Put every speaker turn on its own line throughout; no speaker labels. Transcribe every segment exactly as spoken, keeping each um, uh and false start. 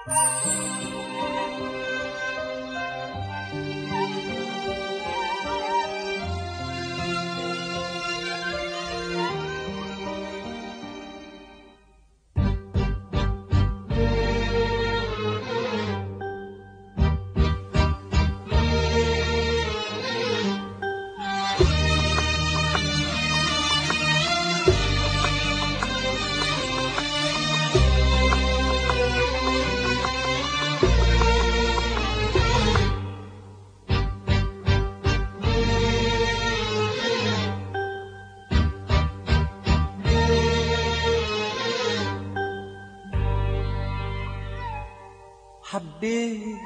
حبيت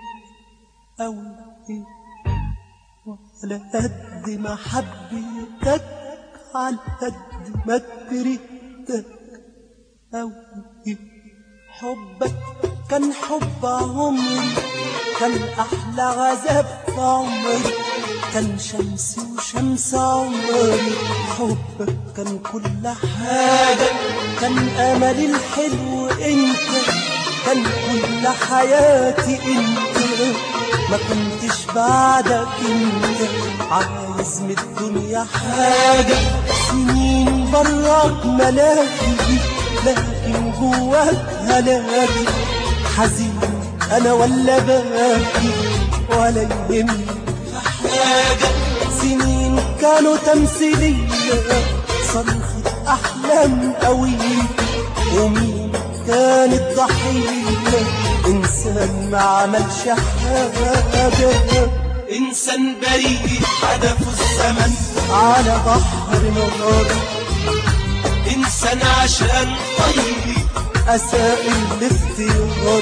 أوي وعلى قد ما حبيتك على قد ما كرهتك أوي. حبك كان حب عمري، كان أحلى عذاب في عمري، كان شمسي وشمس عمري. حبك كان كل حاجة، كان أملي الحلو انت، كان كل حياتي انت، ما كنتش بعدك انت عايز من الدنيا حاجة. سنين براك ملاهي لكن جواك هلاكي، حزين انا ولا باكي ولا يهمني حاجة. سنين كانوا تمثيلية صرخة احلام قوية، ومين كانت ضحية إنسان ما عملش حاجة.
إنسان بريء هدفه الزمن
على بحر نار،
إنسان عشان طيب
أساء الاختيار.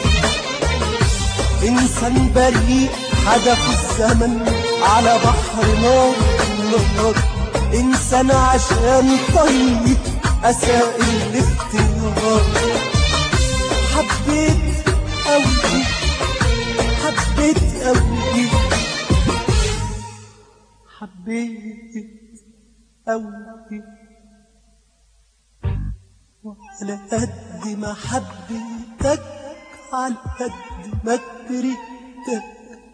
إنسان بريء هدفه الزمن على بحر نار نار، إنسان عشان طيب أساء الاختيار. حبيت أوي حبيت أوي حبيت أوي، وعلى قد ما حبيتك على قد ما كرهتك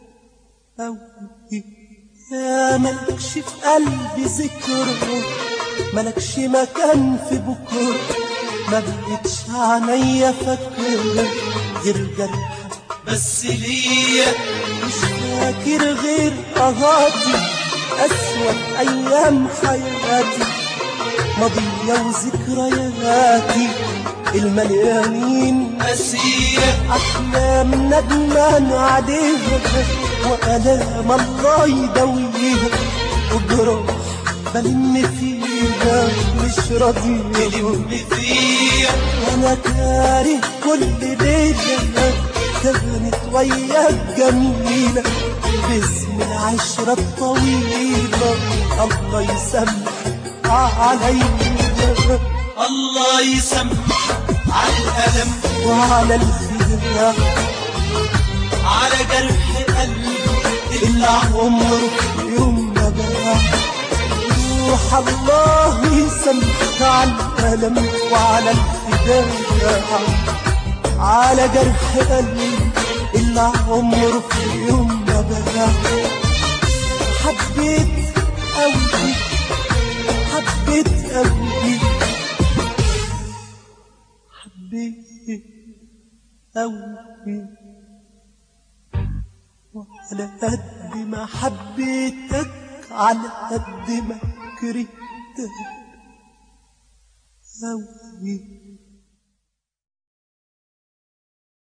أوي. يا ملكش في قلبي ذكرى، ملكش مكان في بكرة، ما بقتش عينيا فاكرة غير جرحك
بس ليا،
مش فاكر غير قهاتي أسود أيام حياتي، ماضية وذكرياتي المليانين
قاسية.
أحلام ندمان عليها وآلام الله يداويها، وجراح بلم فيها مش راضية
تلم فيا.
أنا كاره كل ليلة كانت وياك جميلة، باسم العشرة الطويلة الله يسامحك عليا،
الله يسامحك على الألم
وعلى الفراق،
على جرح قلبي
اللي عمره يوم ما باع. روح الله يسامحك على الألم وعلى الفداء، على جرح قلبي اللي عمره في يوم ما باع. حبيت أوي حبيت أوي حبيت أوي، وعلى قد ما حبيتك على قد ما كرهتك أوي.